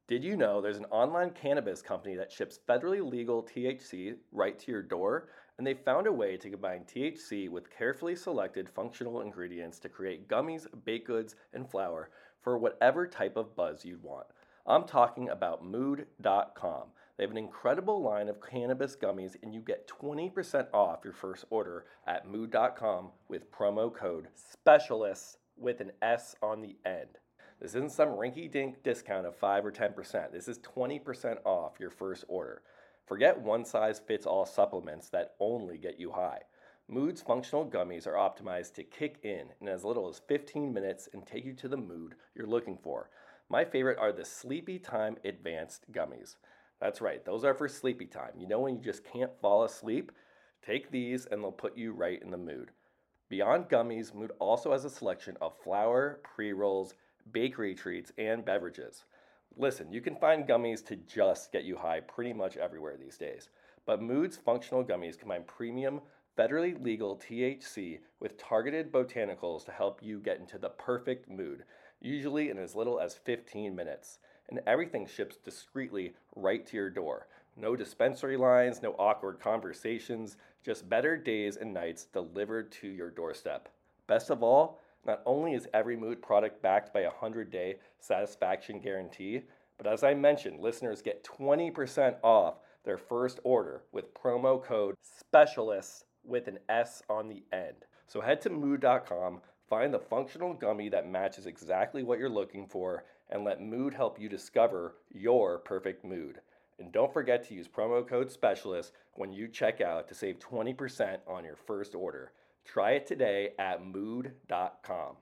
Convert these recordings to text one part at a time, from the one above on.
Did you know there's an online cannabis company that ships federally legal THC right to your door? And they found a way to combine THC with carefully selected functional ingredients to create gummies, baked goods, and flour for whatever type of buzz you'd want. I'm talking about Mood.com. They have an incredible line of cannabis gummies, and you get 20% off your first order at Mood.com with promo code SPECIALIST with an S on the end. This isn't some rinky-dink discount of 5 or 10%. This is 20% off your first order. Forget one-size-fits-all supplements that only get you high. Mood's functional gummies are optimized to kick in as little as 15 minutes and take you to the mood you're looking for. My favorite are the Sleepy Time Advanced Gummies. That's right, those are for sleepy time. You know when you just can't fall asleep? Take these and they'll put you right in the mood. Beyond gummies, Mood also has a selection of flour, pre-rolls, bakery treats, and beverages. Listen, you can find gummies to just get you high pretty much everywhere these days. But Mood's functional gummies combine premium, federally legal THC with targeted botanicals to help you get into the perfect mood, usually in as little as 15 minutes. And everything ships discreetly right to your door. No dispensary lines, no awkward conversations, just better days and nights delivered to your doorstep. Best of all, not only is every Mood product backed by a 100-day satisfaction guarantee, but as I mentioned, listeners get 20% off their first order with promo code SPECIALIST with an S on the end. So head to Mood.com, find the functional gummy that matches exactly what you're looking for, and let Mood help you discover your perfect mood. And don't forget to use promo code SPECIALIST when you check out to save 20% on your first order. Try it today at Mood.com.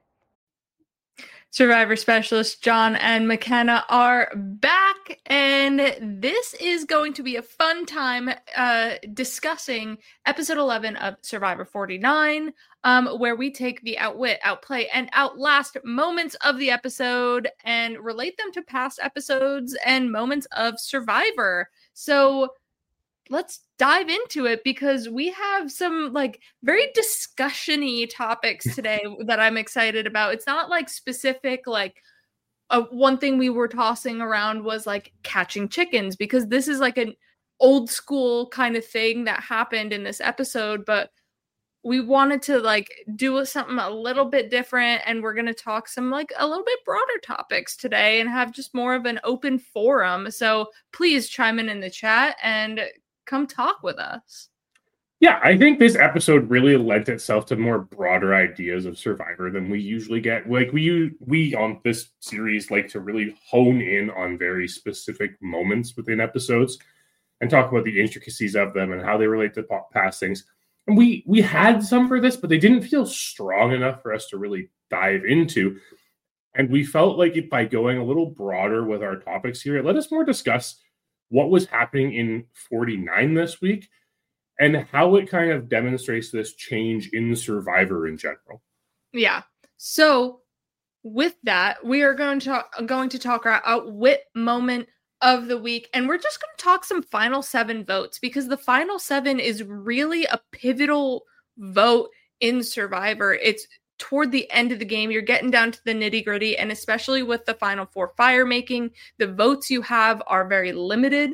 Survivor specialist John and McKenna are back, and this is going to be a fun time discussing episode 11 of Survivor 49, where we take the outwit, outplay, and outlast moments of the episode and relate them to past episodes and moments of Survivor. So let's dive into it because we have some very discussion-y topics today that I'm excited about. It's not specific, one thing we were tossing around was catching chickens, because this is an old school kind of thing that happened in this episode, but we wanted to do something a little bit different, and we're going to talk some a little bit broader topics today and have just more of an open forum. So please chime in the chat and come talk with us. Yeah, I think this episode really lent itself to more broader ideas of Survivor than we usually get. We on this series like to really hone in on very specific moments within episodes and talk about the intricacies of them and how they relate to past things. And we had some for this, but they didn't feel strong enough for us to really dive into. And we felt like by going a little broader with our topics here, it let us more discuss what was happening in 49 this week and how it kind of demonstrates this change in Survivor in general. Yeah. So with that, we are going to talk our outwit moment of the week, and we're just going to talk some final 7 votes, because the final 7 is really a pivotal vote in Survivor. It's toward the end of the game. You're getting down to the nitty gritty, and especially with the final 4 fire making, the votes you have are very limited.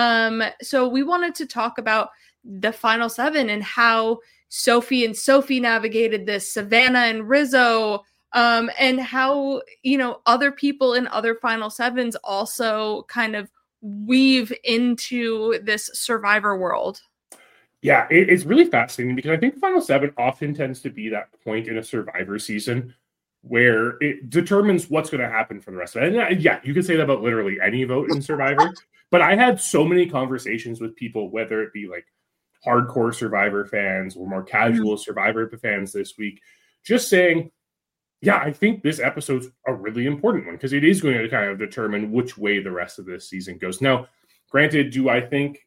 So we wanted to talk about the final 7 and how Sophie and Sophie navigated this, Savannah and Rizzo, and how, other people in other final 7s also kind of weave into this Survivor world. Yeah, it's really fascinating because I think Final 7 often tends to be that point in a Survivor season where it determines what's going to happen for the rest of it. And yeah, you can say that about literally any vote in Survivor. But I had so many conversations with people, whether it be hardcore Survivor fans or more casual Survivor fans this week, just saying, yeah, I think this episode's a really important one because it is going to kind of determine which way the rest of this season goes. Now, granted, do I think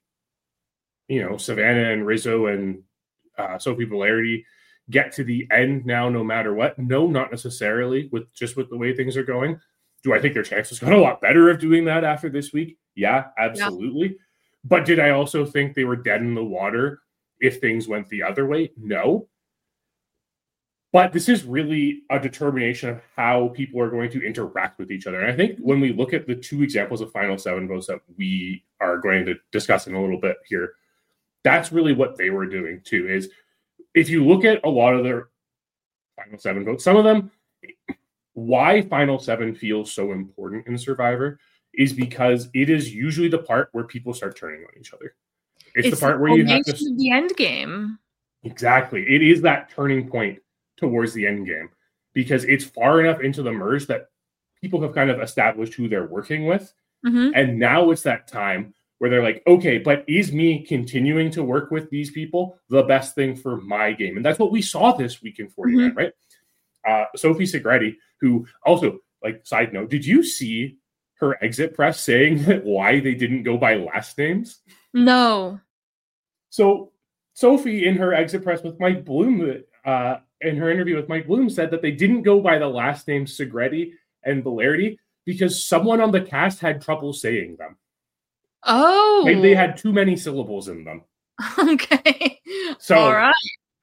Savannah and Rizzo and Sophie Valerdi get to the end now no matter what? No, not necessarily with the way things are going. Do I think their chances got a lot better of doing that after this week? Yeah, absolutely. Yeah. But did I also think they were dead in the water if things went the other way? No. But this is really a determination of how people are going to interact with each other. And I think when we look at the two examples of Final Seven votes that we are going to discuss in a little bit here, that's really what they were doing too. Is if you look at a lot of their Final Seven votes, some of them, why Final Seven feels so important in Survivor is because it is usually the part where people start turning on each other. It's the part where you have to... the end game. Exactly. It is that turning point towards the end game because it's far enough into the merge that people have kind of established who they're working with. Mm-hmm. And now it's that time where they're like, okay, but is me continuing to work with these people the best thing for my game? And that's what we saw this week in 49, right? Sophie Segretti, who also, like, side note, did you see her exit press saying that why they didn't go by last names? No. So Sophie, in her exit press with Mike Bloom, in her interview with Mike Bloom, said that they didn't go by the last names Segretti and Belardi because someone on the cast had trouble saying them. Oh. Maybe they had too many syllables in them. Okay. So, all right.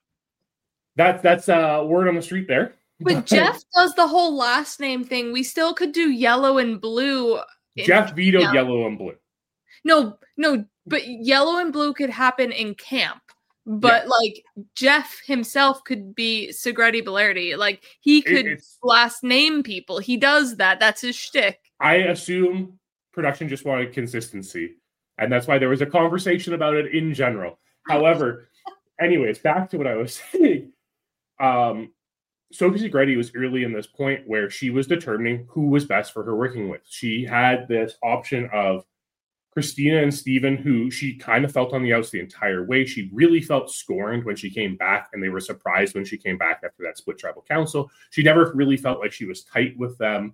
That's word on the street there. But Jeff does the whole last name thing. We still could do yellow and blue. Jeff vetoed yellow and blue. No, but yellow and blue could happen in camp. But like Jeff himself could be Segretti Belardi. Like he could last name people. He does that. That's his shtick. I assume production just wanted consistency. And that's why there was a conversation about it in general. However, anyways, back to what I was saying. Sophie Segretti was early in this point where she was determining who was best for her working with. She had this option of Christina and Steven, who she kind of felt on the outs the entire way. She really felt scorned when she came back, and they were surprised when she came back after that split tribal council. She never really felt like she was tight with them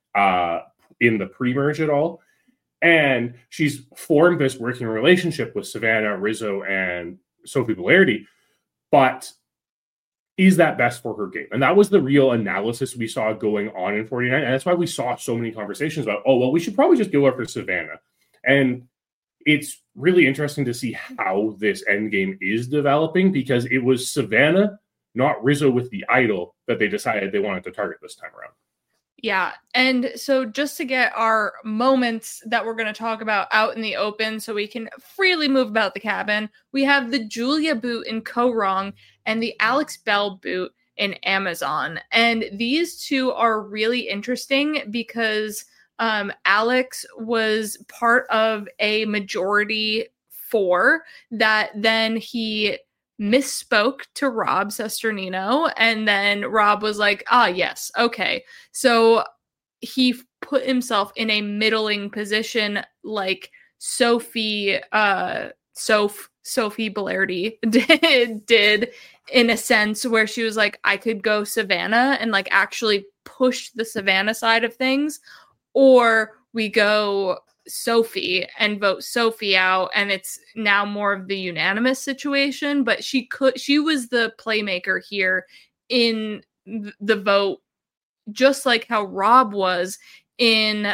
in the pre-merge at all. And she's formed this working relationship with Savannah, Rizzo, and Sophie Belardi. But is that best for her game? And that was the real analysis we saw going on in 49. And that's why we saw so many conversations about, oh, well, we should probably just go after Savannah. And it's really interesting to see how this endgame is developing because it was Savannah, not Rizzo with the idol, that they decided they wanted to target this time around. Yeah. And so just to get our moments that we're going to talk about out in the open so we can freely move about the cabin, we have the Julia boot in Kaoh Rong and the Alex Bell boot in Amazon. And these two are really interesting because Alex was part of a majority 4 that then he misspoke to Rob Sesternino, and then Rob was like, yes, okay. So he put himself in a middling position like Sophie Belardi did in a sense where she was like, I could go Savannah and like actually push the Savannah side of things, or we go Sophie and vote Sophie out, and it's now more of the unanimous situation. But she was the playmaker here in the vote, just like how Rob was in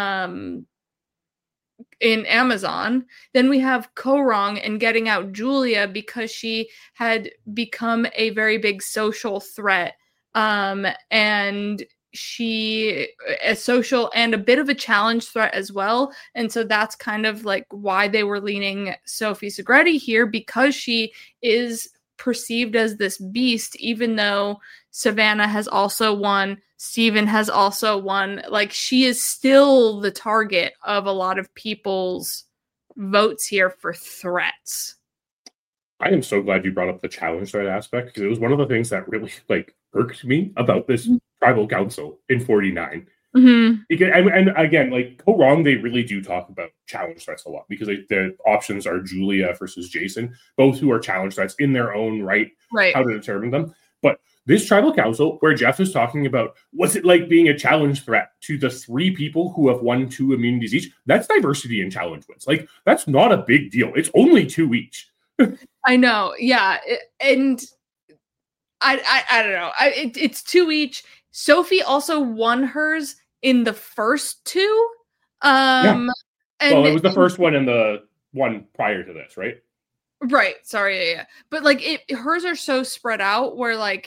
Amazon. Then we have Kaoh Rong and getting out Julia because she had become a very big social threat, and she a social and a bit of a challenge threat as well. And so that's kind of like why they were leaning Sophie Segretti here, because she is perceived as this beast, even though Savannah has also won, Steven has also won. Like, she is still the target of a lot of people's votes here for threats. I am so glad you brought up the challenge threat aspect, because it was one of the things that really irked me about this tribal council in 49. Mm-hmm. Because, and again, Kaoh Rong, they really do talk about challenge threats a lot, because the options are Julia versus Jason, both who are challenge threats in their own right, how to determine them. But this tribal council, where Jeff is talking about what's it like being a challenge threat to the 3 people who have won 2 immunities each, that's diversity in challenge wins. That's not a big deal. It's only 2 each. I know, yeah, and I don't know. It's 2 each. Sophie also won hers in the first 2. And it was the first one and the one prior to this, right? Right. Sorry. Yeah. But hers are so spread out where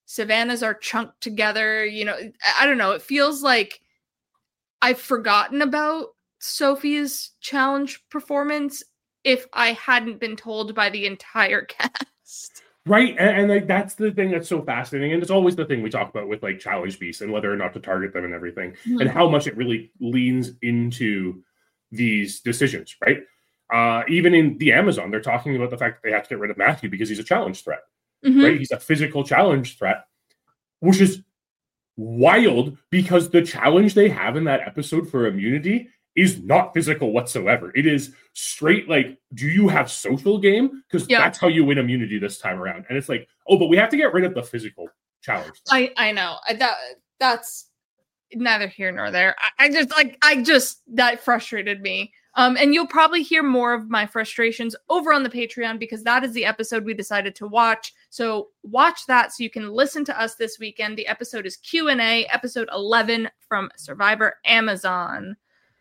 Savannah's are chunked together. I don't know. It feels like I've forgotten about Sophie's challenge performance if I hadn't been told by the entire cast. Right, and like that's the thing that's so fascinating, and it's always the thing we talk about with like challenge beasts and whether or not to target them and everything, and how much it really leans into these decisions, right? Even in the Amazon, they're talking about the fact that they have to get rid of Matthew because he's a challenge threat, right? He's a physical challenge threat, which is wild because the challenge they have in that episode for immunity is not physical whatsoever. It is straight like, do you have social game? Because that's how you win immunity this time around. And it's like, oh, but we have to get rid of the physical challenge. I know. That's neither here nor there. I just that frustrated me. And you'll probably hear more of my frustrations over on the Patreon because that is the episode we decided to watch. So watch that so you can listen to us this weekend. The episode is Q&A, episode 11 from Survivor Amazon.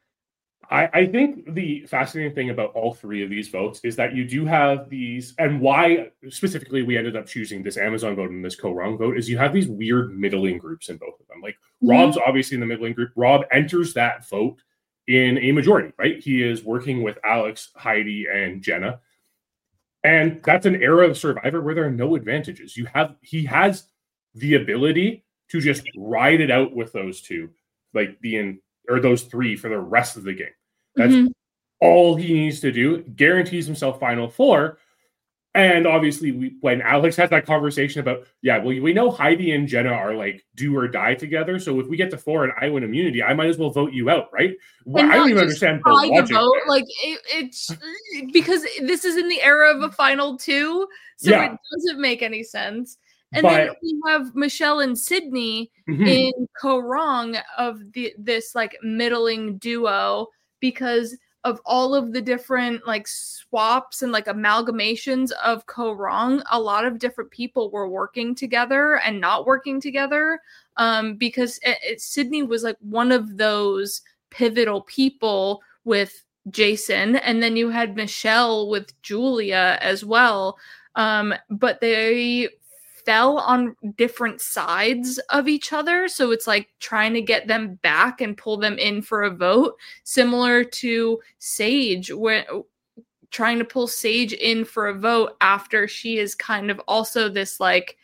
I think the fascinating thing about all three of these votes is that you do have these, and why specifically we ended up choosing this Amazon vote and this Kaorong vote, is you have these weird middling groups in both of them. Like Rob's obviously in the middling group. Rob enters that vote in a majority, right? He is working with Alex, Heidi, and Jenna. And that's an era of Survivor where there are no advantages. He has the ability to just ride it out with those two, like those three for the rest of the game. That's all he needs to do. Guarantees himself Final Four. And obviously, when Alex had that conversation about, we know Heidi and Jenna are like do or die together. So if we get to 4 and I win immunity, I might as well vote you out, right? Well, I don't even understand the logic. Like it's because this is in the era of a Final Two, so it doesn't make any sense. And then we have Michelle and Sydney in Kaorong of this like middling duo because of all of the different like swaps and like amalgamations of Kaorong. A lot of different people were working together and not working together because Sydney was like one of those pivotal people with Jason. And then you had Michelle with Julia as well. But they fell on different sides of each other. So it's like trying to get them back and pull them in for a vote, similar to Sage, where trying to pull Sage in for a vote after she is kind of also this like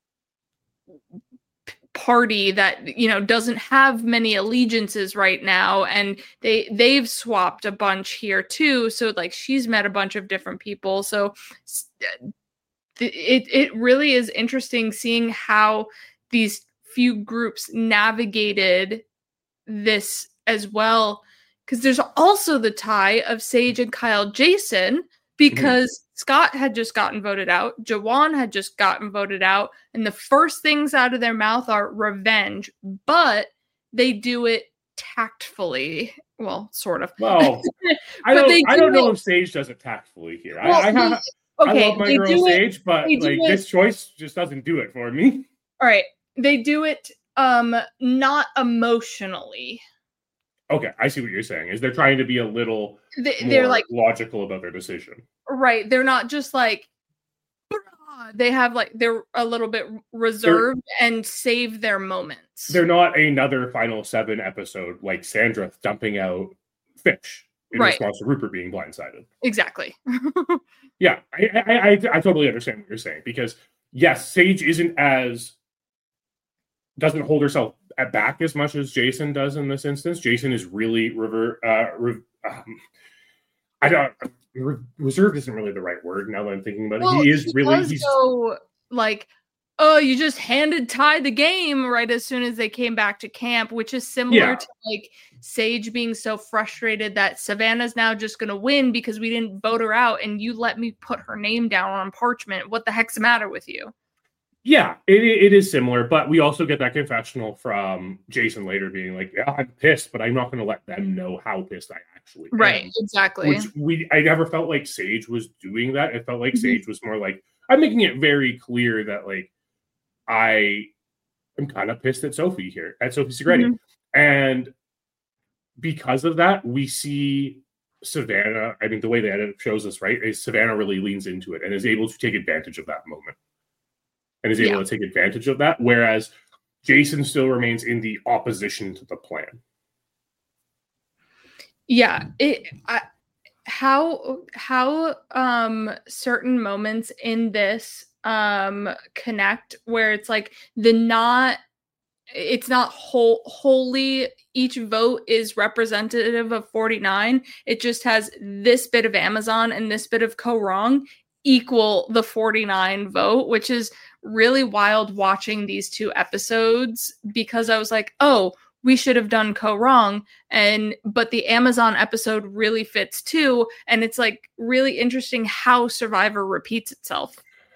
party that, doesn't have many allegiances right now. And they've swapped a bunch here too. So like she's met a bunch of different people. So it really is interesting seeing how these few groups navigated this as well. Because there's also the tie of Sage and Kyle Jason, because Scott had just gotten voted out. Jawan had just gotten voted out. And the first things out of their mouth are revenge. But they do it tactfully. Well, sort of. Well, I don't know if Sage does it tactfully here. Well, I love my girl Sage, but this choice just doesn't do it for me. All right. They do it not emotionally. Okay, I see what you're saying. Is they're trying to be a little they're like logical about their decision. Right. They're not just like they have like they're a little bit reserved and save their moments. They're not another Final 7 episode like Sandra dumping out Fish in response to Rupert being blindsided. Exactly. Yeah, I totally understand what you're saying because yes, Sage doesn't hold herself back as much as Jason does in this instance. Jason is really reserved isn't really the right word now that I'm thinking about it. Well, he's so like, oh, you just handed Ty the game right as soon as they came back to camp, which is similar to like Sage being so frustrated that Savannah's now just going to win because we didn't vote her out and you let me put her name down on parchment. What the heck's the matter with you? Yeah, it is similar, but we also get that confessional from Jason later being like, yeah, I'm pissed, but I'm not going to let them know how pissed I actually am. Right, exactly. Which I never felt like Sage was doing that. It felt like Sage was more like, I'm making it very clear that like, I am kind of pissed at Sophie here, at Sophie Segretti. And because of that, we see Savannah, I mean, the way the edit shows us, right, is Savannah really leans into it and is able to take advantage of that moment. and is able to take advantage of that, whereas Jason still remains in the opposition to the plan. Yeah, how certain moments in this connect where it's like it's not wholly each vote is representative of 49. It just has this bit of Amazon and this bit of Kaoh Rong equal the 49 vote, which is really wild watching these two episodes, because I was like, oh, we should have done Kaoh Rong, but the Amazon episode really fits too, and it's like really interesting how Survivor repeats itself.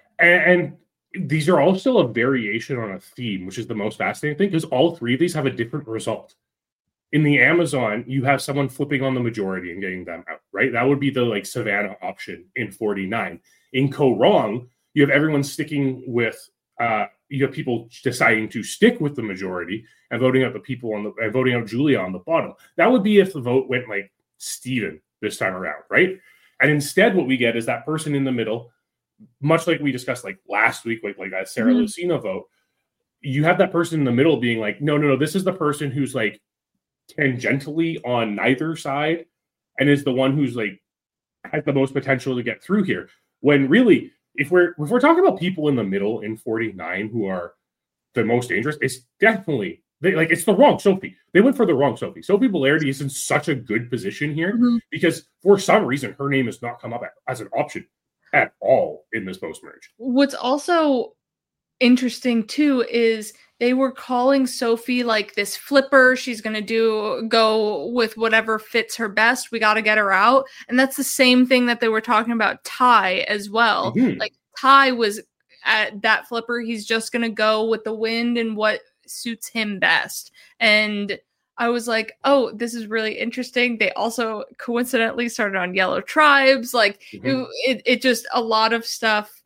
And these are all still a variation on a theme, which is the most fascinating thing, because all three of these have a different result. In the Amazon, you have someone flipping on the majority and getting them out, right? That would be the like Savannah option in 49. In Kaoh Rong, you have everyone sticking with, you have people deciding to stick with the majority and voting out the people and voting out Julia on the bottom. That would be if the vote went like Steven this time around, right? And instead, what we get is that person in the middle, much like we discussed like last week, like that Sarah Lucina vote. You have that person in the middle being like, no, this is the person who's like tangentially on neither side and is the one who's like has the most potential to get through here. When really, if we're talking about people in the middle in 49 who are the most dangerous, it's definitely it's the wrong Sophie. They went for the wrong Sophie. Sophie Bolardi is in such a good position here because for some reason her name has not come up as an option at all in this post-merge. What's also interesting too is they were calling Sophie like this flipper. She's going to go with whatever fits her best. We got to get her out. And that's the same thing that they were talking about Ty as well. Like Ty was at that flipper. He's just going to go with the wind and what suits him best. And I was like, oh, this is really interesting. They also coincidentally started on Yellow Tribes. Like it just, a lot of stuff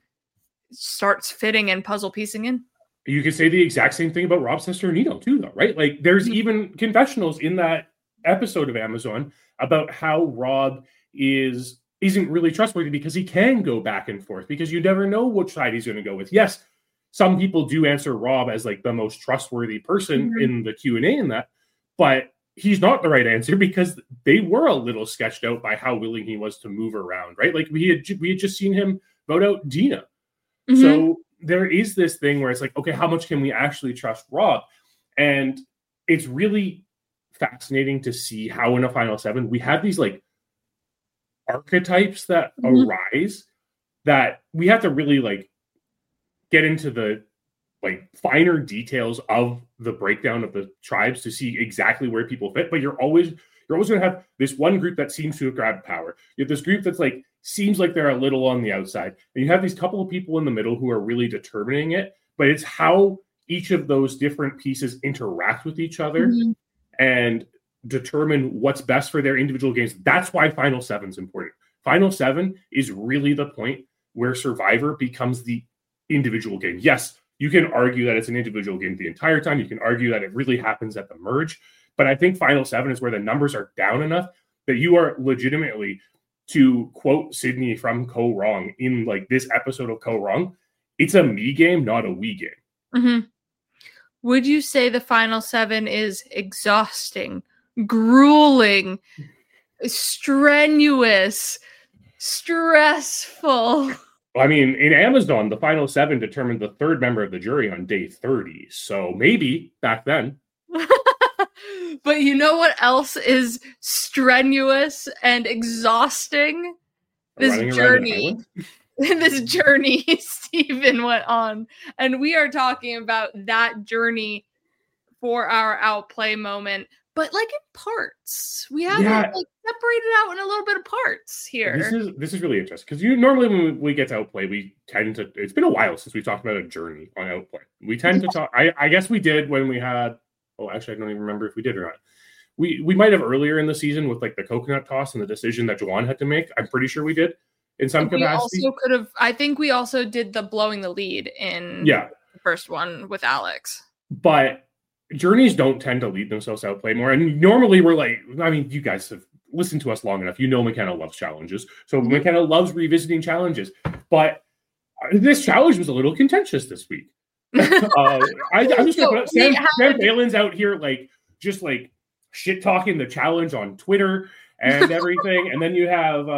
starts fitting and puzzle piecing in. You could say the exact same thing about Rob Cesternino too, though, right? Like there's even confessionals in that episode of Amazon about how Rob isn't really trustworthy because he can go back and forth because you never know which side he's going to go with. Yes, some people do answer Rob as like the most trustworthy person in the Q&A in that, but he's not the right answer because they were a little sketched out by how willing he was to move around, right? Like we had just seen him vote out Dina. So there is this thing where it's like, okay, how much can we actually trust Rob? And it's really fascinating to see how in a Final Seven, we have these like archetypes that arise that we have to really like get into the like finer details of the breakdown of the tribes to see exactly where people fit. But you're always going to have this one group that seems to have grabbed power. You have this group that's like, seems like they're a little on the outside. And you have these couple of people in the middle who are really determining it, but it's how each of those different pieces interact with each other and determine what's best for their individual games. That's why Final Seven is important. Final Seven is really the point where Survivor becomes the individual game. Yes, you can argue that it's an individual game the entire time. You can argue that it really happens at the merge. But I think Final Seven is where the numbers are down enough that you are legitimately, to quote Sydney from Kaoh Rong in like this episode of Kaoh Rong, it's a me game, not a we game. Would you say the Final Seven is exhausting, grueling, strenuous, stressful? I mean, in Amazon, the Final Seven determined the third member of the jury on day 30. So maybe back then. But you know what else is strenuous and exhausting? This journey. This journey Steven went on. And we are talking about that journey for our outplay moment. But like in parts. We have it like separated out in a little bit of parts here. This is really interesting. Because normally when we get to outplay, we tend to, it's been a while since we talked about a journey on outplay. We tend to talk, I guess we did when we had, oh, actually, I don't even remember if we did or not. We might have earlier in the season with like the coconut toss and the decision that Juwan had to make. I'm pretty sure we did in some capacity. Also could have. I think we also did the blowing the lead in the first one with Alex. But journeys don't tend to lead themselves to outplay more. And normally we're like, I mean, you guys have listened to us long enough. You know McKenna loves challenges. So McKenna loves revisiting challenges. But This challenge was a little contentious this week. I'm just gonna put up Sam Balin's out here like just like shit talking the challenge on Twitter and everything, and then you have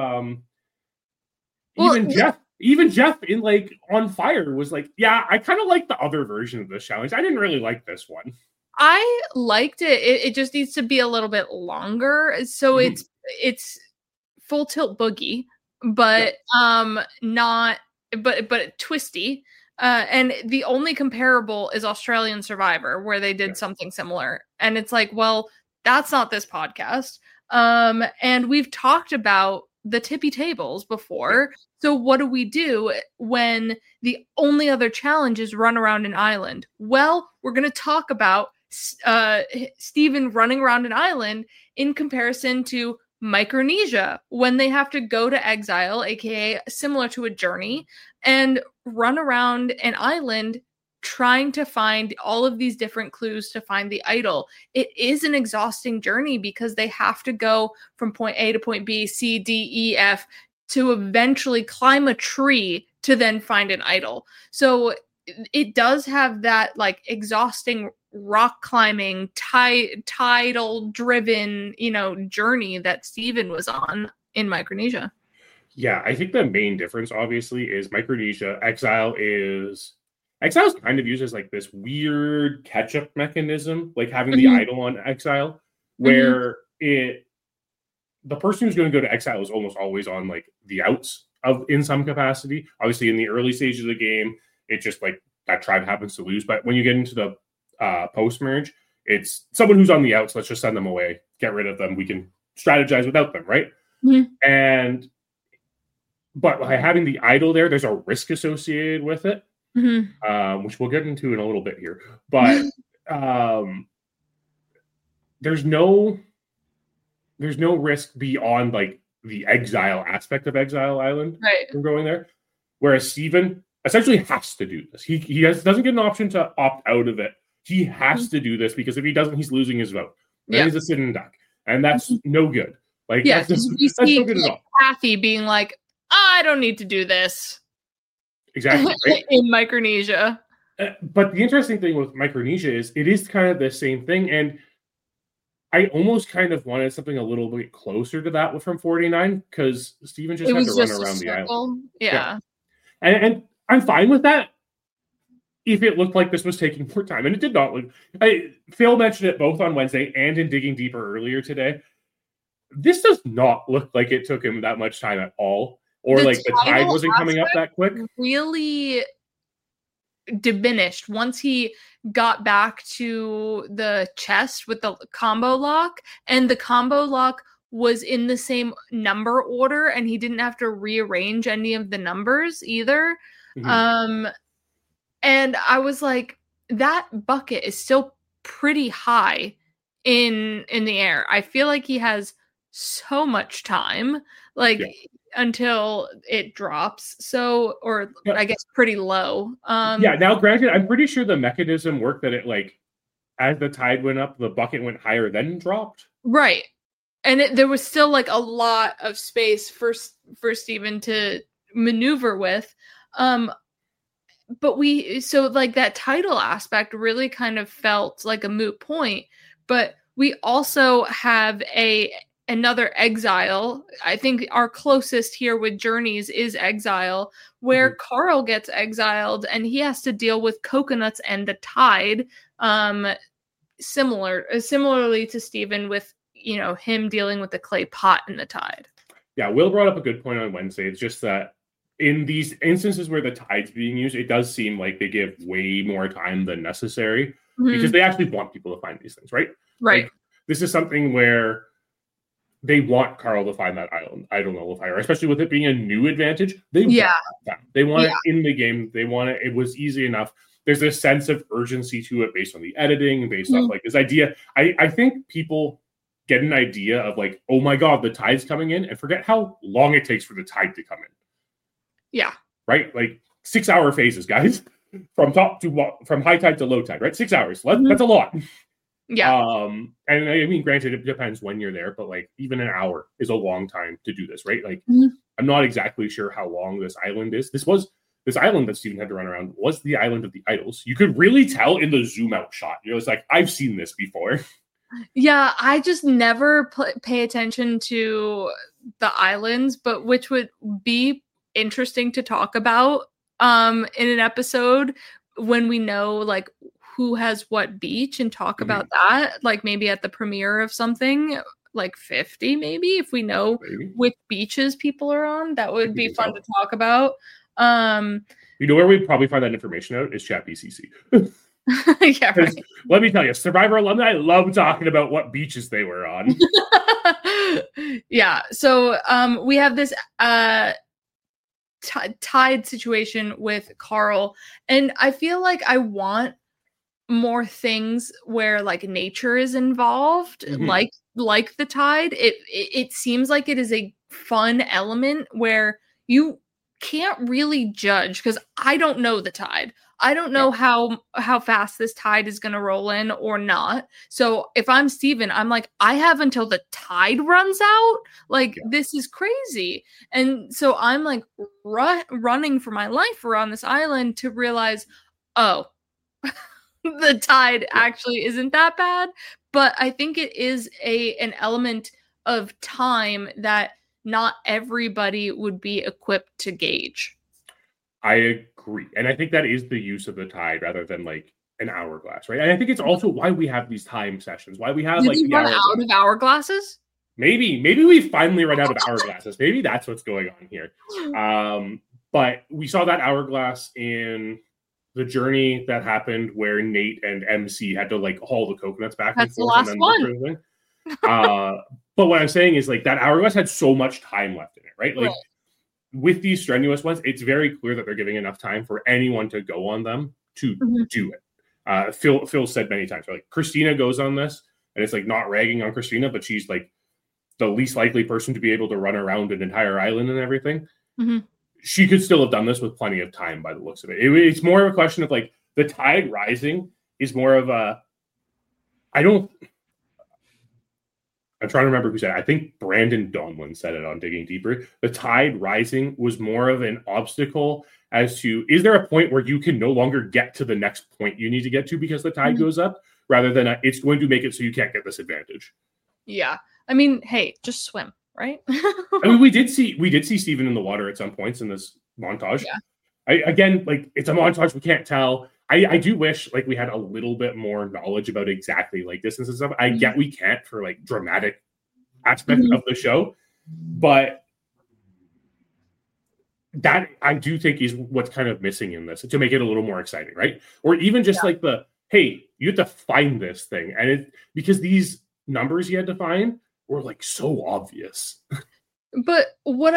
even Jeff in like on fire was like, yeah, I kind of like the other version of this challenge. I didn't really like this one. I liked it. It just needs to be a little bit longer, so it's full tilt boogie, but not but twisty. And the only comparable is Australian Survivor, where they did something similar. And it's like, well, that's not this podcast. And we've talked about the tippy tables before. So what do we do when the only other challenge is run around an island? Well, we're going to talk about Steven running around an island in comparison to Micronesia, when they have to go to exile, aka similar to a journey, and run around an island trying to find all of these different clues to find the idol. It is an exhausting journey because they have to go from point A to point B, C, D, E, F, to eventually climb a tree to then find an idol. So it does have that like exhausting rock climbing, tidal driven, journey that Steven was on in Micronesia. Yeah, I think the main difference obviously is Micronesia. Exile is kind of used as like this weird catch-up mechanism, like having the idol on Exile, where the person who's going to go to Exile is almost always on like the outs in some capacity. Obviously in the early stages of the game, it just like that tribe happens to lose. But when you get into the post-merge, it's someone who's on the outs. Let's just send them away, get rid of them. We can strategize without them, right? But by having the idol there, there's a risk associated with it, which we'll get into in a little bit here. But there's no risk beyond like the exile aspect of Exile Island from going there. Whereas Steven essentially has to do this. He doesn't get an option to opt out of it. He has to do this because if he doesn't, he's losing his vote. Then he's a sitting duck, and that's no good. Like that's no good at all. Kathy being like, I don't need to do this. Exactly. Right? In Micronesia. But the interesting thing with Micronesia is it is kind of the same thing, and I almost kind of wanted something a little bit closer to that from 49 because Steven just had to run around the island. Yeah. And I'm fine with that if it looked like this was taking more time. And it did not look. Phil mentioned it both on Wednesday and in Digging Deeper earlier today. This does not look like it took him that much time at all. Or like the tide wasn't coming up that quick. Really diminished once he got back to the chest with the combo lock, and the combo lock was in the same number order, and he didn't have to rearrange any of the numbers either. And I was like, that bucket is still pretty high in the air. I feel like he has so much time, until it drops. So, or I guess pretty low. Now granted, I'm pretty sure the mechanism worked that it like, as the tide went up, the bucket went higher, then dropped. Right. And there was still like a lot of space for Steven to maneuver with. But that title aspect really kind of felt like a moot point, but we also have another exile. I think our closest here with Journeys is Exile, where Carl gets exiled and he has to deal with coconuts and the tide. Similarly to Steven with, him dealing with the clay pot and the tide. Yeah, Will brought up a good point on Wednesday. It's just that in these instances where the tide's being used, it does seem like they give way more time than necessary because they actually want people to find these things, right? Right. Like, this is something where they want Carl to find that idol nullifier, especially with it being a new advantage. They want that. They want it in the game. They want it. It was easy enough. There's this sense of urgency to it based on the editing, based off like this idea. I think people get an idea of like, oh my God, the tide's coming in, and forget how long it takes for the tide to come in. Yeah. Right? Like 6-hour phases, guys. From high tide to low tide, right? 6 hours. That's a lot. Yeah. And I mean, granted, it depends when you're there, but like even an hour is a long time to do this, right? Like I'm not exactly sure how long this island is. This was this island that Steven had to run around was the island of the idols. You could really tell in the zoom out shot. You're just like, I've seen this before. Yeah, I just never pay attention to the islands, but which would be interesting to talk about in an episode when we know like who has what beach and talk about that, like maybe at the premiere of something like 50, maybe if we know which beaches people are on, that would be fun to talk about. You know where we'd probably find that information out is Chat BCC. Yeah, right. Let me tell you, Survivor alumni love talking about what beaches they were on. Yeah, so we have this tied situation with Carl, and I feel like I want more things where like nature is involved, like the tide. It seems like it is a fun element where you can't really judge, because I don't know the tide. I don't know how fast this tide is going to roll in or not. So if I'm Steven, I'm like, I have until the tide runs out. Like, this is crazy. And so I'm like running for my life around this island to realize, oh, the tide actually isn't that bad. But I think it is an element of time that not everybody would be equipped to gauge. I agree. And I think that is the use of the tide rather than like an hourglass, right? And I think it's also why we have these time sessions, why we have Did we run out of hourglasses? Maybe we finally run out of hourglasses. Maybe that's what's going on here. But we saw that hourglass in the journey that happened where Nate and MC had to like haul the coconuts back and forth. That's the last one. But what I'm saying is like that hourglass had so much time left in it, right? Like with these strenuous ones, it's very clear that they're giving enough time for anyone to go on them to do it. Phil said many times, like Christina goes on this, and it's like not ragging on Christina, but she's like the least likely person to be able to run around an entire island and everything. She could still have done this with plenty of time by the looks of it. It's more of a question of like the tide rising is more of a, I'm trying to remember who said it. I think Brandon Donlin said it on Digging Deeper. The tide rising was more of an obstacle as to, is there a point where you can no longer get to the next point you need to get to because the tide goes up, rather than it's going to make it so you can't get this advantage. Yeah. I mean, hey, just swim, right? I mean, we did see Steven in the water at some points in this montage. Yeah. Again, like it's a montage, we can't tell. I do wish like we had a little bit more knowledge about exactly like distance and stuff. I get we can't for like dramatic aspect of the show, but that I do think is what's kind of missing in this to make it a little more exciting, right? Or even just like hey, you have to find this thing, and because these numbers you had to find were like so obvious. But what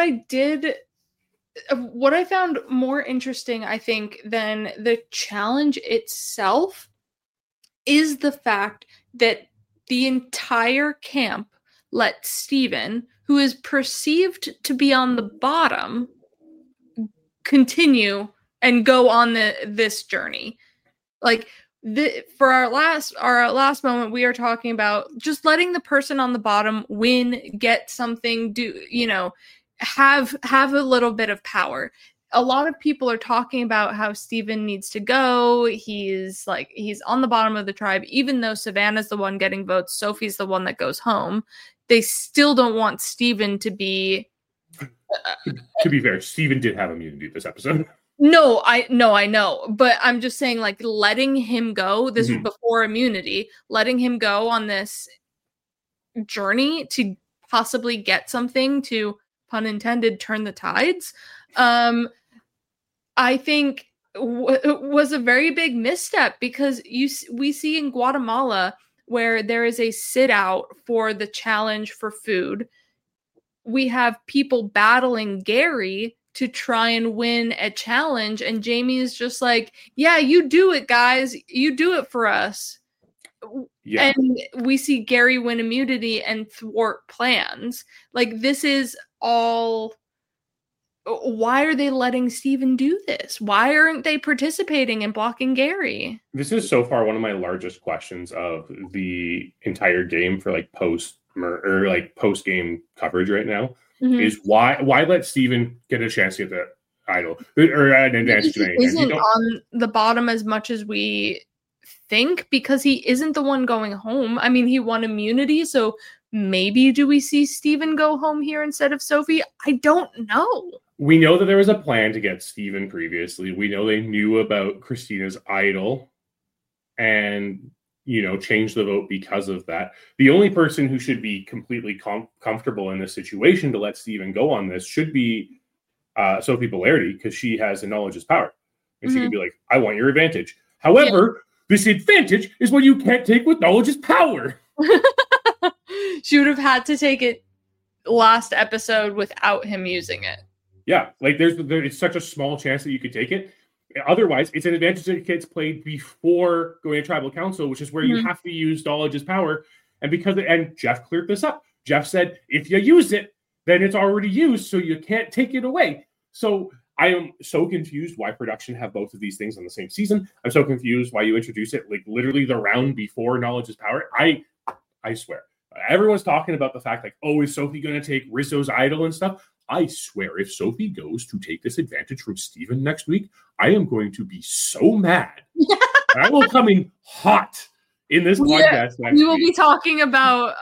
I found more interesting, I think, than the challenge itself is the fact that the entire camp let Steven, who is perceived to be on the bottom, continue and go on this journey. Like for our last moment, we are talking about just letting the person on the bottom win, get something, have a little bit of power. A lot of people are talking about how Steven needs to go. He's on the bottom of the tribe, even though Savannah's the one getting votes, Sophie's the one that goes home. They still don't want Steven to be. To be fair, Steven did have immunity this episode. No, I know, but I'm just saying, like, letting him go. This was before immunity. Letting him go on this journey to possibly get something to, pun intended, turn the tides. I think was a very big misstep, because we see in Guatemala where there is a sit out for the challenge for food. We have people battling Gary to try and win a challenge, and Jamie is just like, yeah, you do it, guys. You do it for us. Yeah. And we see Gary win immunity and thwart plans. Like, this is all... Why are they letting Steven do this? Why aren't they participating and blocking Gary? This is so far one of my largest questions of the entire game for like post game coverage right now. Is why let Steven get a chance to get idol or an advantage. He isn't on the bottom as much as we think because he isn't the one going home. I mean, he won immunity, so maybe do we see Steven go home here instead of Sophie? I don't know. We know that there was a plan to get Steven previously. We know they knew about Christina's idol and, change the vote because of that. The only person who should be completely comfortable in this situation to let Steven go on this should be Sophie Bolardi, because she has a knowledge is power. And she can be like, I want your advantage. However, this advantage is what you can't take with knowledge is power. She would have had to take it last episode without him using it. Yeah, like it's such a small chance that you could take it. Otherwise, it's an advantage that gets played before going to tribal council, which is where you have to use knowledge is power. And Jeff cleared this up. Jeff said, if you use it, then it's already used, so you can't take it away. So I am so confused why production have both of these things on the same season. I'm so confused why you introduce it like literally the round before knowledge is power. I swear. Everyone's talking about the fact like, oh, is Sophie going to take Rizzo's idol and stuff? I swear, if Sophie goes to take this advantage from Steven next week, I am going to be so mad. I will come in hot in this podcast next we will week. Be talking about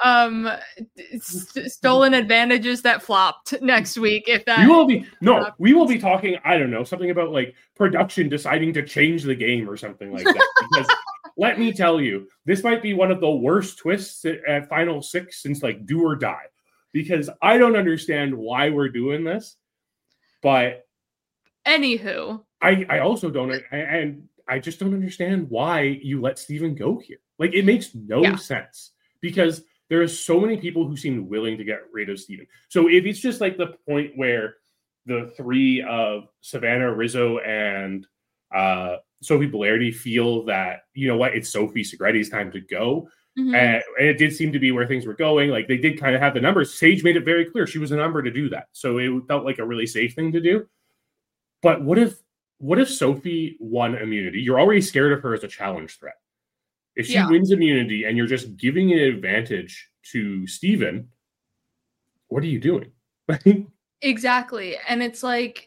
stolen advantages that flopped next week. If that we will be talking, I don't know, something about like production deciding to change the game or something like that. Because let me tell you, this might be one of the worst twists at Final Six since like Do or Die. Because I don't understand why we're doing this, but anywho, I also don't, and I just don't understand why you let Steven go here. Like, it makes no sense because there are so many people who seem willing to get rid of Steven. So if it's just like the point where the three of Savannah, Rizzo, and Sophie Bolardi feel that, you know what, it's Sophie Segretti's time to go. And it did seem to be where things were going. Like, they did kind of have the numbers. Sage made it very clear she was a number to do that. So it felt like a really safe thing to do. But what if Sophie won immunity? You're already scared of her as a challenge threat. If she wins immunity and you're just giving an advantage to Steven, what are you doing? Exactly. And it's like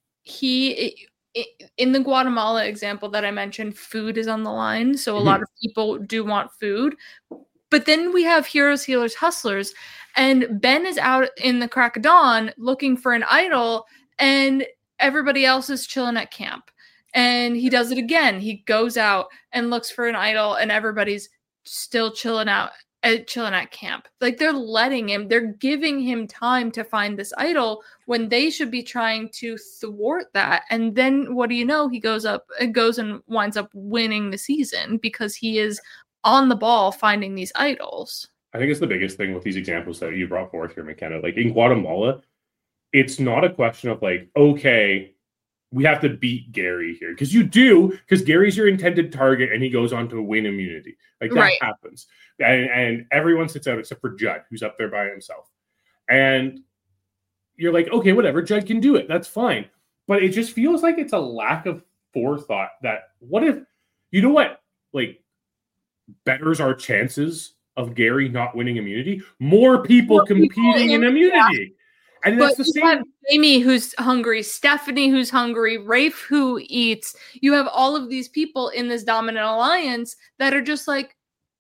in the Guatemala example that I mentioned, food is on the line. So a lot of people do want food. But then we have Heroes, Healers, Hustlers. And Ben is out in the crack of dawn looking for an idol. And everybody else is chilling at camp. And he does it again. He goes out and looks for an idol. And everybody's still chilling at camp. Like, they're letting him, they're giving him time to find this idol when they should be trying to thwart that. And then what do you know? He goes and winds up winning the season because he is on the ball finding these idols. I think it's the biggest thing with these examples that you brought forth here, McKenna. Like, in Guatemala, it's not a question of like, okay, we have to beat Gary here. Because Gary's your intended target and he goes on to win immunity. Like, that happens. And everyone sits out except for Judd, who's up there by himself. And you're like, okay, whatever, Judd can do it. That's fine. But it just feels like it's a lack of forethought that what if, you know what, like, betters our chances of Gary not winning immunity? More people competing in immunity. And that's the same. Have Amy who's hungry, Stephanie who's hungry, Rafe who eats. You have all of these people in this dominant alliance that are just like,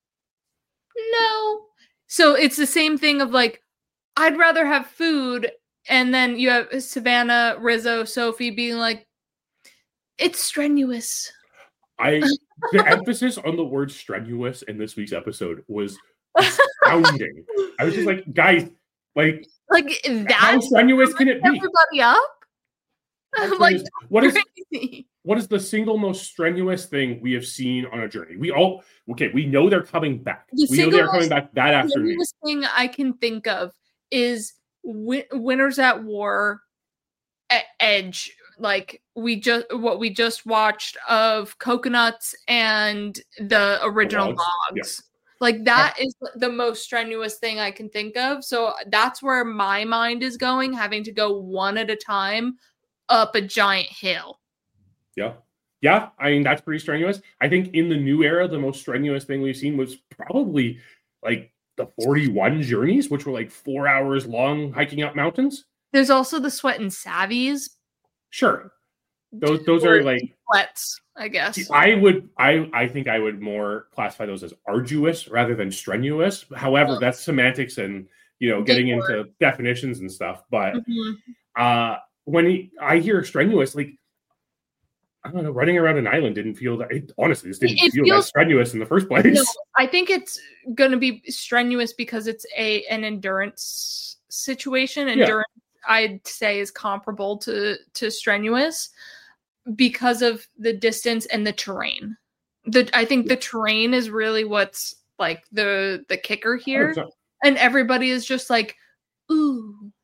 no. So it's the same thing of like, I'd rather have food. And then you have Savannah, Rizzo, Sophie being like, it's strenuous. The emphasis on the word strenuous in this week's episode was astounding. I was just like, guys, like that, how strenuous can it be? Everybody up? Like, what is the single most strenuous thing we have seen on a journey? We know they're coming back. We know they're coming back that afternoon. The thing I can think of is Winners at War, Edge. Like, we just watched of Coconuts and the original Logs. Yeah. Like, that is the most strenuous thing I can think of. So that's where my mind is going, having to go one at a time up a giant hill. Yeah. Yeah. I mean, that's pretty strenuous. I think in the new era, the most strenuous thing we've seen was probably like the 41 journeys, which were like 4 hours long hiking up mountains. There's also the Sweat and Savvies Sure. Those are like let's, I guess. I think I would more classify those as arduous rather than strenuous. However, that's semantics and getting into definitions and stuff. But when I hear strenuous, like I don't know, running around an island didn't feel that. It honestly just didn't feel that strenuous in the first place. No, I think it's going to be strenuous because it's an endurance situation. Endurance, I'd say, is comparable to strenuous because of the distance and the terrain. I think the terrain is really what's like the kicker here, and everybody is just like, ooh,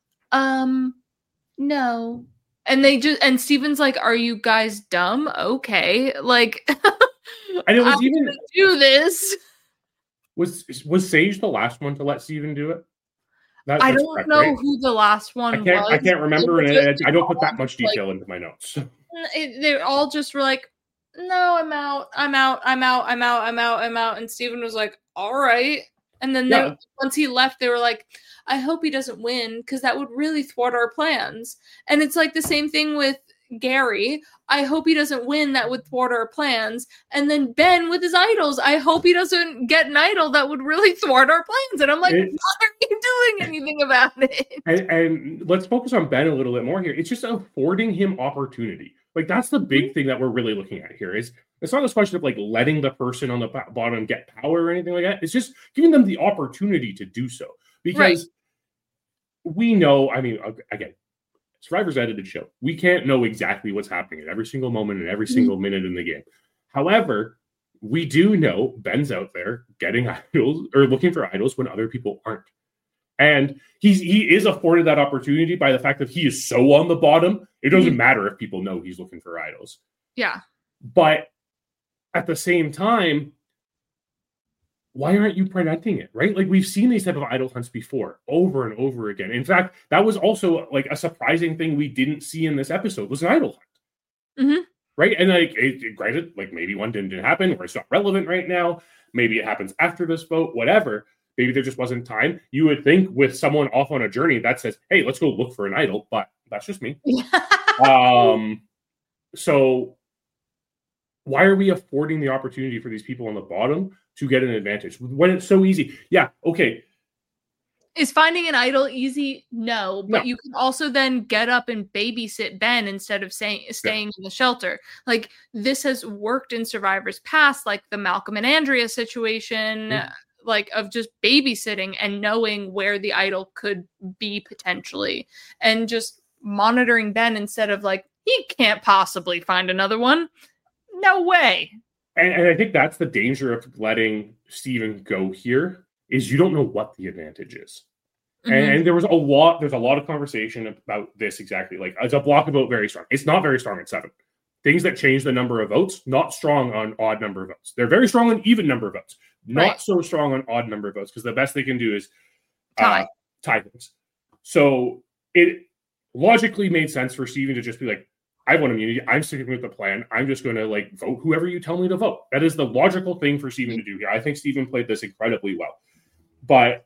no. And Steven's like, are you guys dumb? Okay. Like, and it was even do this. Was Sage the last one to let Steven do it? I don't correct, know right? Who the last one was. I can't remember, and I don't put that much detail into my notes. They all just were like, no, I'm out. And Steven was like, all right. And then once he left, they were like, I hope he doesn't win because that would really thwart our plans. And it's like the same thing with Gary. I hope he doesn't win. That would thwart our plans. And then Ben with his idols. I hope he doesn't get an idol that would really thwart our plans. And I'm like, why aren't you doing anything about it? And let's focus on Ben a little bit more here. It's just affording him opportunity. Like that's the big thing that we're really looking at here. Is it's not this question of like letting the person on the bottom get power or anything like that. It's just giving them the opportunity to do so. Because we know, I mean, again, Survivor's edited show. We can't know exactly what's happening at every single moment and every single minute in the game. However, we do know Ben's out there getting idols or looking for idols when other people aren't. And he is afforded that opportunity by the fact that he is so on the bottom. It doesn't matter if people know he's looking for idols. Yeah. But at the same time, why aren't you preventing it, right? Like we've seen these type of idol hunts before, over and over again. In fact, that was also like a surprising thing we didn't see in this episode was an idol hunt, right? And like, granted, like maybe one didn't happen, or it's not relevant right now. Maybe it happens after this vote, whatever. Maybe there just wasn't time. You would think with someone off on a journey that says, "Hey, let's go look for an idol," but that's just me. So why are we affording the opportunity for these people on the bottom to get an advantage when it's so easy? Yeah, okay. Is finding an idol easy? No, but you can also then get up and babysit Ben instead of staying in the shelter. Like this has worked in Survivor's past, like the Malcolm and Andrea situation, like of just babysitting and knowing where the idol could be potentially, and just monitoring Ben instead of like, he can't possibly find another one. No way. And I think that's the danger of letting Steven go here is you don't know what the advantage is. And there's a lot of conversation about this exactly. Like it's a block vote very strong. It's not very strong at 7. Things that change the number of votes, not strong on odd number of votes. They're very strong on even number of votes. Not so strong on odd number of votes because the best they can do is tie things. So it logically made sense for Steven to just be like, I want immunity. I'm sticking with the plan. I'm just going to like vote whoever you tell me to vote. That is the logical thing for Steven to do here. I think Steven played this incredibly well. But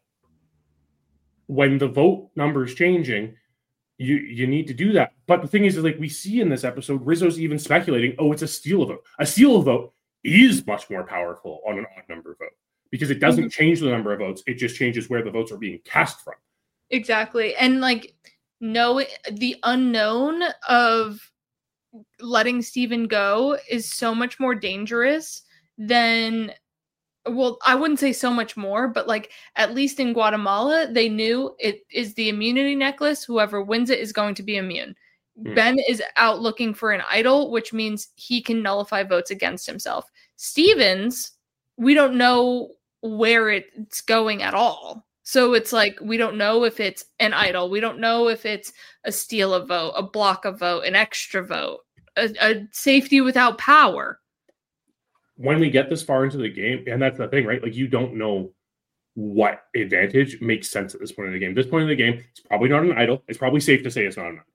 when the vote number is changing, you need to do that. But the thing is like we see in this episode, Rizzo's even speculating, it's a steal vote. A steal vote is much more powerful on an odd number vote because it doesn't change the number of votes. It just changes where the votes are being cast from. Exactly. And like the unknown of letting Steven go is so much more dangerous than, well, I wouldn't say so much more, but like at least in Guatemala, they knew it is the immunity necklace. Whoever wins it is going to be immune. Ben is out looking for an idol, which means he can nullify votes against himself. Steven's, we don't know where it's going at all. So it's like, we don't know if it's an idol. We don't know if it's a steal a vote, a block a vote, an extra vote, a safety without power. When we get this far into the game, and that's the thing, right? Like, you don't know what advantage makes sense at this point in the game. This point in the game, it's probably not an idol. It's probably safe to say it's not an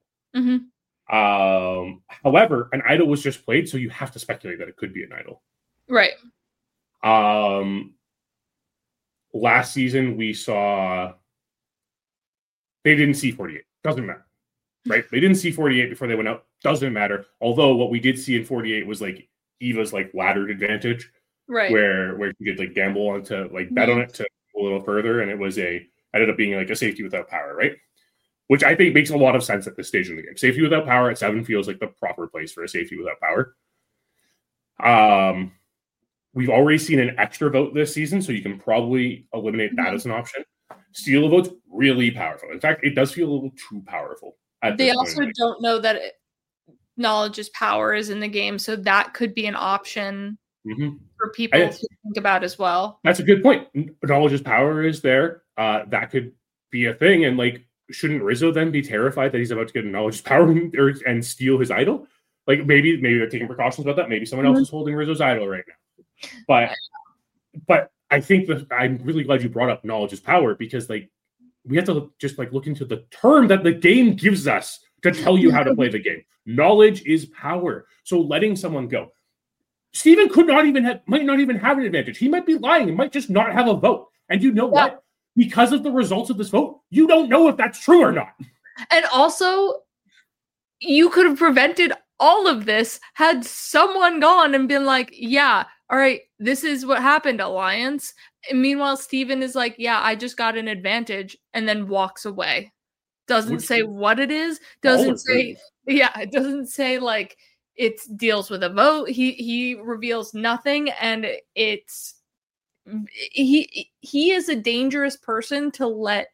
idol. However, an idol was just played, so you have to speculate that it could be an idol. Right. Last season, we saw they didn't see 48. Doesn't matter. right? They didn't see 48 before they went out. Doesn't matter. Although what we did see in 48 was like Eva's like laddered advantage, Right. where she could like gamble on to like bet on it to go a little further, and it was ended up being like a safety without power, right? Which I think makes a lot of sense at this stage in the game. Safety without power at 7 feels like the proper place for a safety without power. We've already seen an extra vote this season, so you can probably eliminate that as an option. Steal a vote's really powerful. In fact, it does feel a little too powerful. They also don't know that knowledge is power is in the game, so that could be an option for people to think about as well. That's a good point. Knowledge is power is there. That could be a thing, and like, shouldn't Rizzo then be terrified that he's about to get a knowledge is power and steal his idol? Like maybe they're taking precautions about that. Maybe someone else is holding Rizzo's idol right now. But I think that I'm really glad you brought up knowledge is power, because like we have to just like look into the term that the game gives us to tell you how to play the game. Knowledge is power. So letting someone go. Steven might not even have an advantage. He might be lying and might just not have a vote. And you know what? Because of the results of this vote, you don't know if that's true or not. And also, you could have prevented all of this had someone gone and been like, yeah, all right, this is what happened, Alliance. And meanwhile, Steven is like, yeah, I just got an advantage, and then walks away. Doesn't say what it is. Doesn't say, it doesn't say like it deals with a vote. He reveals nothing, and it's he is a dangerous person to let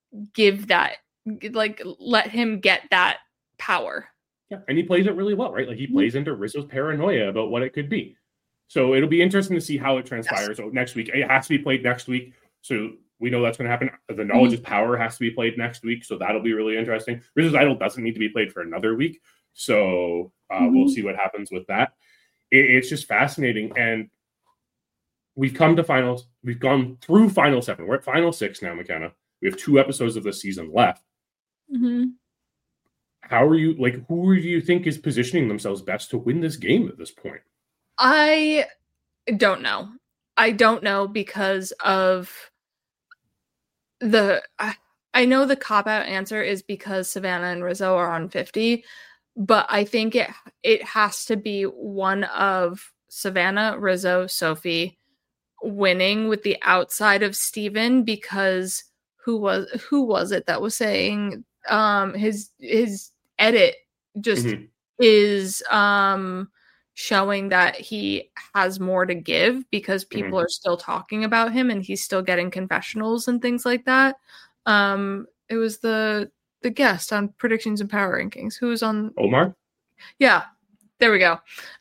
him get that power. Yeah, and he plays it really well, right? Like he plays into Rizzo's paranoia about what it could be. So it'll be interesting to see how it transpires. Yes. So next week, it has to be played next week. So we know that's going to happen. The knowledge is power has to be played next week. So that'll be really interesting. Rizzo's idol doesn't need to be played for another week. So we'll see what happens with that. It's just fascinating. And we've come to finals. We've gone through final 7. We're at final 6 now, McKenna. We have 2 episodes of the season left. How are you, like, who do you think is positioning themselves best to win this game at this point? I don't know. I don't know because of I know the cop-out answer is because Savannah and Rizzo are on 50, but I think it has to be one of Savannah, Rizzo, Sophie winning with the outside of Steven, because who was it that was saying his edit just is showing that he has more to give because people are still talking about him and he's still getting confessionals and things like that. It was the guest on Predictions and Power Rankings who was on Omar. Yeah, there we go.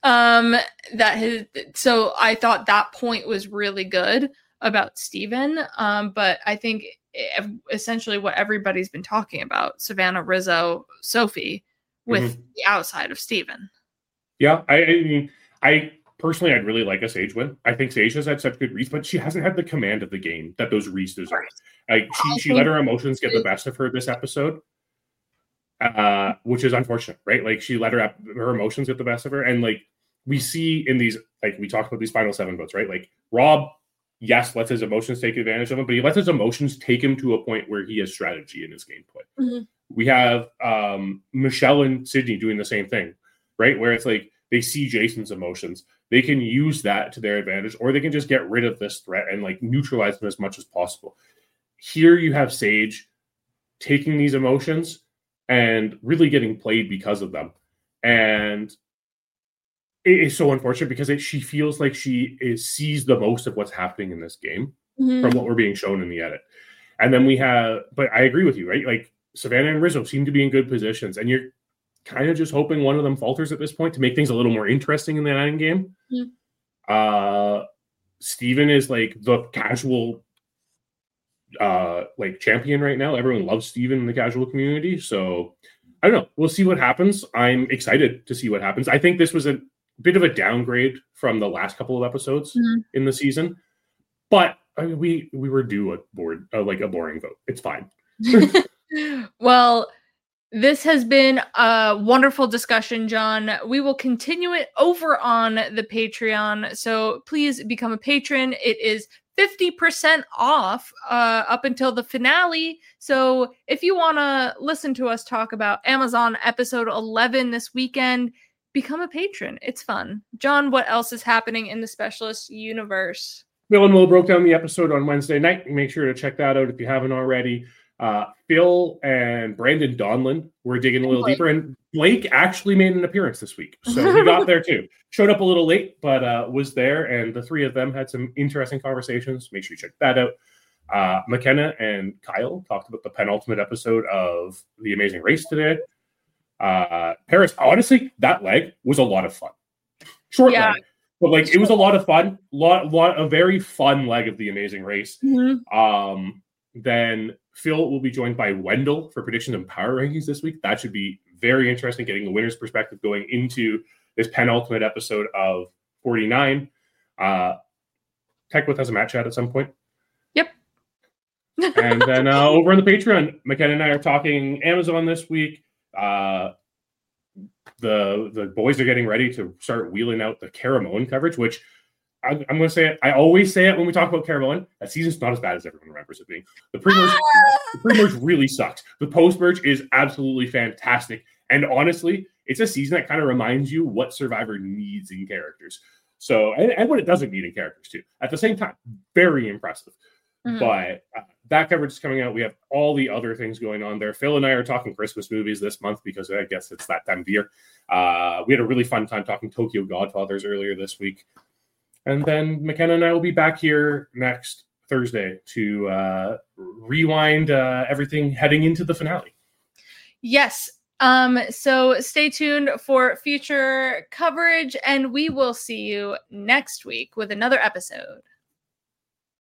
So I thought that point was really good about Steven. But I think essentially what everybody's been talking about, Savannah, Rizzo, Sophie, with the outside of Steven. Yeah, I mean, I personally, I'd really like a Sage win. I think Sage has had such good reads, but she hasn't had the command of the game that those reads deserve. Like she let her emotions get the best of her this episode, which is unfortunate, right? Like she let her emotions get the best of her, and like we see in these, like we talked about these final 7 votes, right? Like Rob, yes, lets his emotions take advantage of him, but he lets his emotions take him to a point where he has strategy in his gameplay. We have Michelle and Sydney doing the same thing, right? Where it's like they see Jason's emotions. They can use that to their advantage, or they can just get rid of this threat and like neutralize them as much as possible. Here you have Sage taking these emotions and really getting played because of them. And it is so unfortunate because she feels like she sees the most of what's happening in this game from what we're being shown in the edit. And then we have, but I agree with you, right? Like Savannah and Rizzo seem to be in good positions, and you're kind of just hoping one of them falters at this point to make things a little more interesting in the end game. Steven is like the casual like champion right now. Everyone loves Steven in the casual community. So I don't know. We'll see what happens. I'm excited to see what happens. I think this was a bit of a downgrade from the last couple of episodes in the season, but I mean, we were due a boring vote. It's fine. Well, this has been a wonderful discussion, John. We will continue it over on the Patreon. So please become a patron. It is 50% off up until the finale. So if you want to listen to us talk about Amazon episode 11 this weekend, become a patron. It's fun. John, what else is happening in the Specialist universe? Phil and Will broke down the episode on Wednesday night. Make sure to check that out if you haven't already. Phil and Brandon Donlin were digging a little deeper, and Blake actually made an appearance this week. So he got there too. Showed up a little late, but was there, and the three of them had some interesting conversations. Make sure you check that out. McKenna and Kyle talked about the penultimate episode of The Amazing Race today. Paris, honestly, that leg was a lot of fun. Short leg, but like it was a lot of fun. A very fun leg of The Amazing Race. Mm-hmm. Then Phil will be joined by Wendell for predictions and power rankings this week. That should be very interesting, getting the winner's perspective going into this penultimate episode of 49. Techwith has a match chat at some point. Yep. And then over on the Patreon, McKenna and I are talking Amazon this week. The boys are getting ready to start wheeling out the Caramoan coverage, which I'm going to say it. I always say it when we talk about Caramoan. That season's not as bad as everyone remembers it being. The pre-merge really sucks. The post-merge is absolutely fantastic. And honestly, it's a season that kind of reminds you what Survivor needs in characters. So, and what it doesn't need in characters too. At the same time, very impressive. Mm-hmm. But that coverage is coming out. We have all the other things going on there. Phil and I are talking Christmas movies this month because I guess it's that time of year. We had a really fun time talking Tokyo Godfathers earlier this week. And then McKenna and I will be back here next Thursday to rewind everything heading into the finale. Yes. So stay tuned for future coverage, and we will see you next week with another episode.